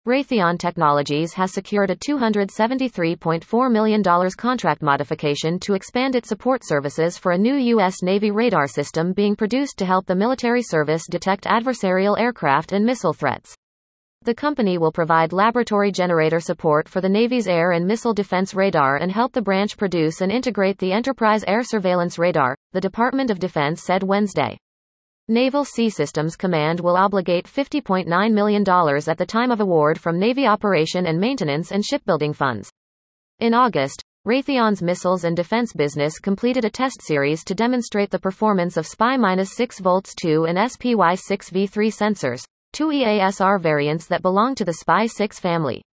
Raytheon Technologies has secured a $273.4 million contract modification to expand its support services for a new U.S. Navy radar system being produced to help the military service detect adversarial aircraft and missile threats. The company will provide laboratory generator support for the Navy's air and missile defense radar and help the branch produce and integrate the Enterprise Air Surveillance Radar, the Department of Defense said Wednesday. Naval Sea Systems Command will obligate $50.9 million at the time of award from Navy Operation and Maintenance and Shipbuilding Funds. In August, Raytheon's missiles and defense business completed a test series to demonstrate the performance of SPY-6V2 and SPY-6V3 sensors, two EASR variants that belong to the SPY-6 family.